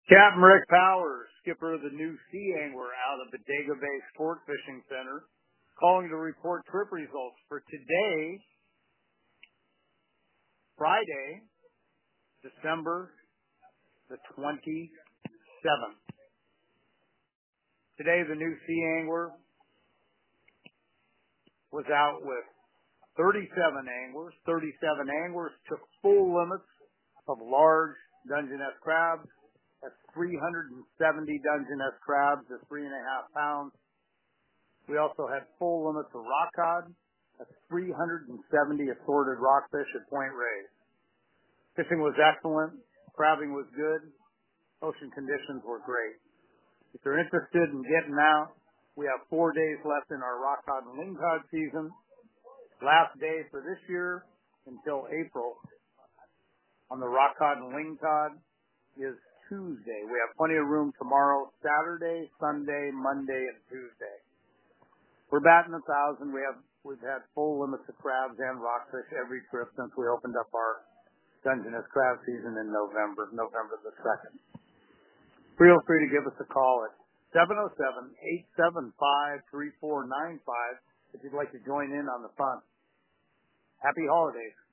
Captain Rick Powers, skipper of the new Sea Angler out of Bodega Bay Sport Fishing Center, calling to report trip results for today, Friday, December the 27th. Today, the new Sea Angler was out with 37 anglers. 37 anglers took full limits of large Dungeness crabs. That's 370 Dungeness crabs at 3.5 pounds. We also had full limits of rock cod. That's 370 assorted rockfish at point raised. Fishing was excellent. Crabbing was good. Ocean conditions were great. If you're interested in getting out, we have 4 days left in our rock cod and lingcod season. Last day for this year until April on the rock cod and lingcod is Tuesday. We have plenty of room tomorrow, Saturday, Sunday, Monday, and Tuesday. We're batting 1,000. We've had full limits of crabs and rockfish every trip since we opened up our Dungeness crab season in November the 2nd. Feel free to give us a call at 707-875-3495 if you'd like to join in on the fun. Happy holidays.